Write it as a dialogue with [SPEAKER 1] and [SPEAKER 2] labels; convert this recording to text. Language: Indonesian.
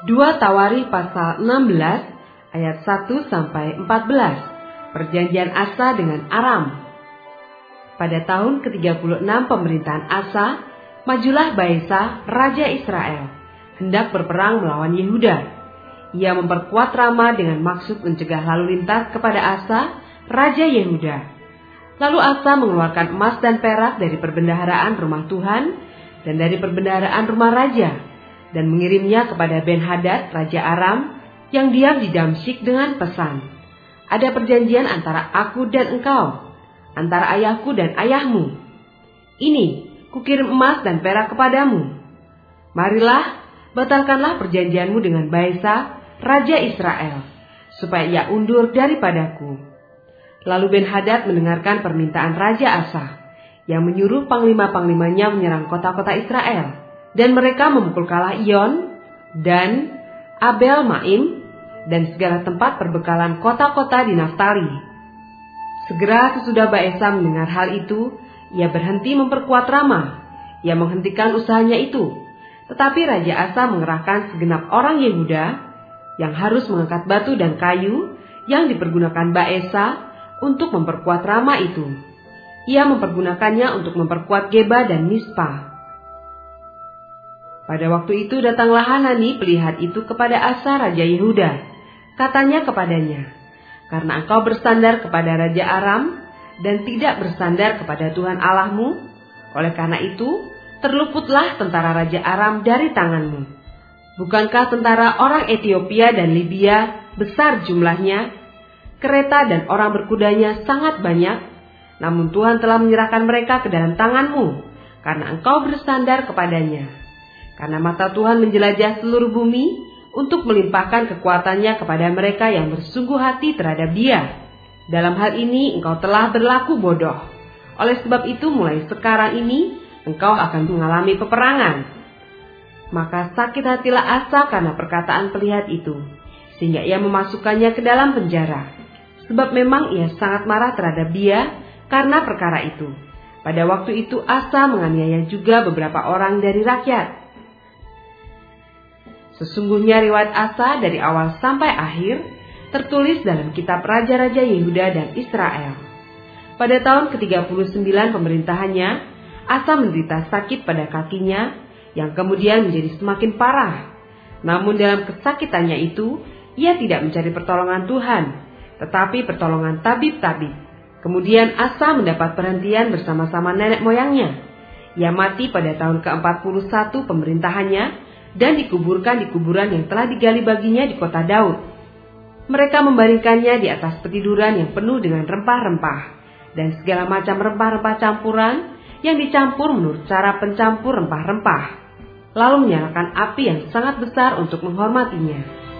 [SPEAKER 1] 2 Tawarikh pasal 16 ayat 1 sampai 14. Perjanjian Asa dengan Aram. Pada tahun ke-36 pemerintahan Asa, majulah Baesa, raja Israel, hendak berperang melawan Yehuda. Ia memperkuat Rama dengan maksud mencegah lalu lintas kepada Asa, raja Yehuda. Lalu Asa mengeluarkan emas dan perak dari perbendaharaan rumah Tuhan dan dari perbendaharaan rumah raja, dan mengirimnya kepada Ben-Hadad, raja Aram, yang diam di Damsyik dengan pesan, "Ada perjanjian antara aku dan engkau, antara ayahku dan ayahmu. Ini, kukirim emas dan perak kepadamu. Marilah, batalkanlah perjanjianmu dengan Baesa, raja Israel, supaya ia undur daripadaku." Lalu Ben-Hadad mendengarkan permintaan Raja Asa, yang menyuruh panglima-panglimanya menyerang kota-kota Israel, dan mereka memukul kalah Iyon dan Abel Maim dan segala tempat perbekalan kota-kota di Naftali. Segera sesudah Baesa mendengar hal itu, ia berhenti memperkuat Rama. Ia menghentikan usahanya itu. Tetapi Raja Asa mengerahkan segenap orang Yehuda yang harus mengangkat batu dan kayu yang dipergunakan Baesa untuk memperkuat Rama itu. Ia mempergunakannya untuk memperkuat Geba dan Mispa. Pada waktu itu datanglah Hanani pelihat itu kepada Asa raja Yehuda. Katanya kepadanya, "Karena engkau bersandar kepada raja Aram dan tidak bersandar kepada Tuhan Allahmu, oleh karena itu terluputlah tentara raja Aram dari tanganmu. Bukankah tentara orang Etiopia dan Libya besar jumlahnya? Kereta dan orang berkudanya sangat banyak. Namun Tuhan telah menyerahkan mereka ke dalam tanganmu, karena engkau bersandar kepadanya. Karena mata Tuhan menjelajah seluruh bumi untuk melimpahkan kekuatannya kepada mereka yang bersungguh hati terhadap Dia. Dalam hal ini engkau telah berlaku bodoh. Oleh sebab itu mulai sekarang ini engkau akan mengalami peperangan." Maka sakit hatilah Asa karena perkataan pelihat itu, sehingga ia memasukkannya ke dalam penjara. Sebab memang ia sangat marah terhadap dia karena perkara itu. Pada waktu itu Asa menganiaya juga beberapa orang dari rakyat. Sesungguhnya riwayat Asa dari awal sampai akhir tertulis dalam kitab Raja-Raja Yehuda dan Israel. Pada tahun ke-39 pemerintahannya, Asa menderita sakit pada kakinya yang kemudian menjadi semakin parah. Namun dalam kesakitannya itu, ia tidak mencari pertolongan Tuhan, tetapi pertolongan tabib-tabib. Kemudian Asa mendapat perhentian bersama-sama nenek moyangnya. Ia mati pada tahun ke-41 pemerintahannya dan dikuburkan di kuburan yang telah digali baginya di kota Daud. Mereka membaringkannya di atas petiduran yang penuh dengan rempah-rempah dan segala macam rempah-rempah campuran yang dicampur menurut cara pencampur rempah-rempah, lalu menyalakan api yang sangat besar untuk menghormatinya.